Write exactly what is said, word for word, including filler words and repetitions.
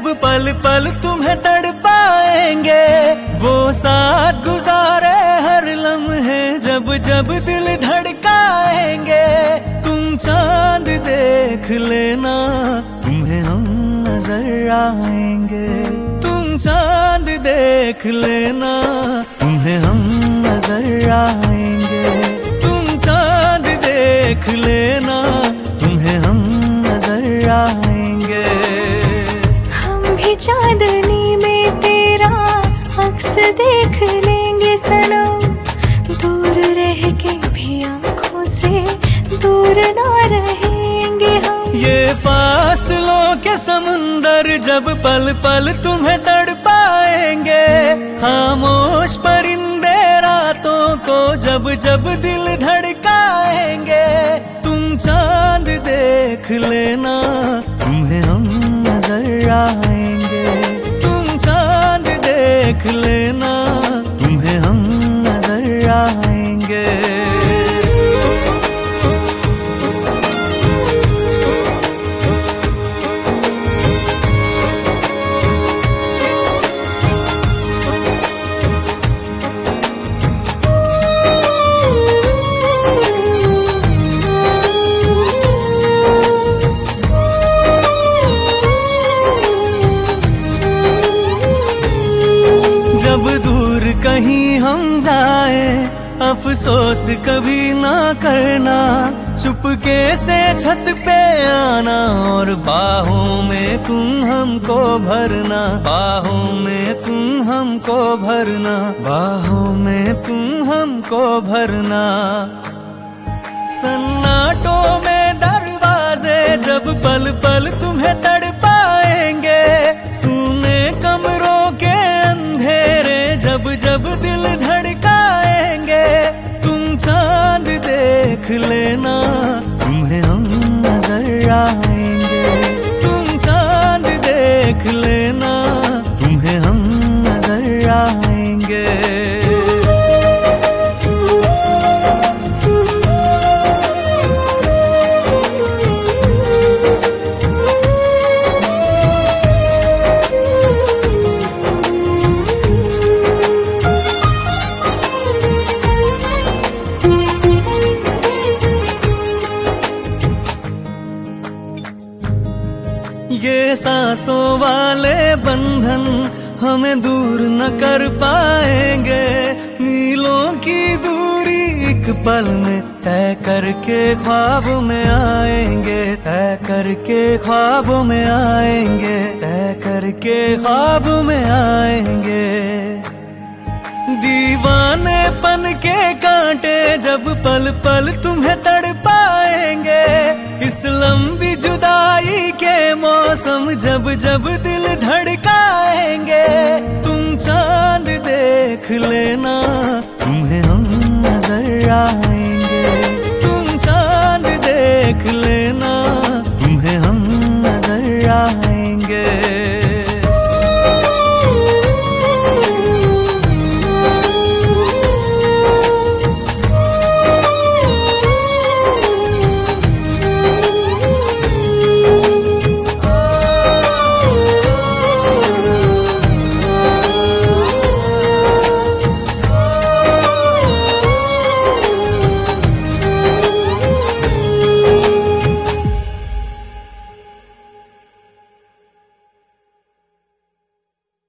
पल पल तुम्हें तड़पाएंगे। वो साथ गुजारे हर लम्हे जब जब दिल धड़काएंगे। तुम चांद देख लेना तुम्हें हम नजर आएंगे। तुम चांद देख लेना तुम्हें हम नजर आएंगे। तुम चांद देख लेना तुम्हें हम नजर आएंगे। हम भी चांदनी में तेरा अक्स देख लेंगे सनम। दूर रह के भी आंखों से दूर ना रहेंगे हम। ये फासलों के समुंदर जब पल पल तुम्हें तड़पाएंगे। खामोश परिंदे रातों को जब जब दिल धड़काएंगे। तुम चांद देख लेना तुम्हें हम नजर आएंगे। तुम चांद देख लेना तुम्हें हम नजर आएंगे। जब दूर कहीं हम जाए अफसोस कभी ना करना। चुपके से छत पे आना और बाहों में तुम हमको भरना। बाहों में तुम हमको भरना। बाहों में तुम हमको भरना। सन्नाटों में दरवाजे जब पल पल तुम्हें तड़पाएंगे। सूने कमरों के अंधेरे जब जब दिल धड़काएंगे। तुम चांद देख लेना तुम्हें हम नजर आएंगे। तुम चांद देख लेना तुम्हें हम नजर आएंगे। ये सांसों वाले बंधन हमें दूर न कर पाएंगे। मीलों की दूरी एक पल में तय करके ख्वाब में आएंगे। तय करके ख्वाब में आएंगे। तय करके ख्वाब में आएंगे। दीवानेपन के कांटे जब पल पल तुम्हें तड़पाएंगे। इस लंबी जुदाई के मौसम जब जब दिल धड़काएंगे। तुम चांद देख लेना तुम्हें हम नजर आएंगे।